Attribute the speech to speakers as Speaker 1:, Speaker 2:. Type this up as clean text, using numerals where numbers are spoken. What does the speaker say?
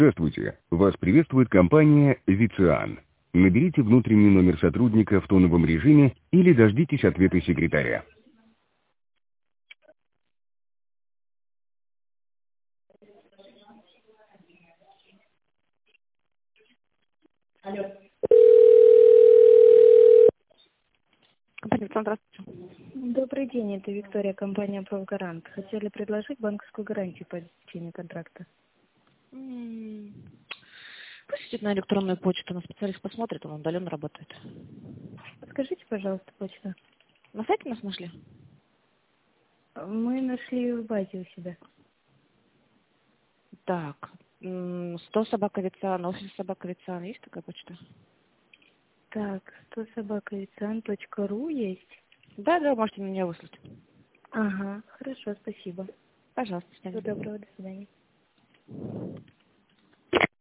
Speaker 1: Здравствуйте. Вас приветствует компания «Вициан». Наберите внутренний номер сотрудника в тоновом режиме или дождитесь ответа секретаря.
Speaker 2: Алло.
Speaker 3: Компания «Вициан», здравствуйте.
Speaker 2: Добрый день, это Виктория, компания «Правгарант». Хотели предложить банковскую гарантию по обеспечению контракта.
Speaker 3: Пусть на электронную почту, на специалист посмотрит, он удаленно работает.
Speaker 2: Подскажите, пожалуйста, почту.
Speaker 3: На сайте нас нашли?
Speaker 2: Мы нашли в базе у себя.
Speaker 3: Так, 100 собака Вициан, офис собака Вициан, есть такая почта?
Speaker 2: Так, 100собаковициан.ру есть?
Speaker 3: Да, можете меня выслать.
Speaker 2: Ага, хорошо, спасибо.
Speaker 3: Пожалуйста,
Speaker 2: Всего доброго, до свидания.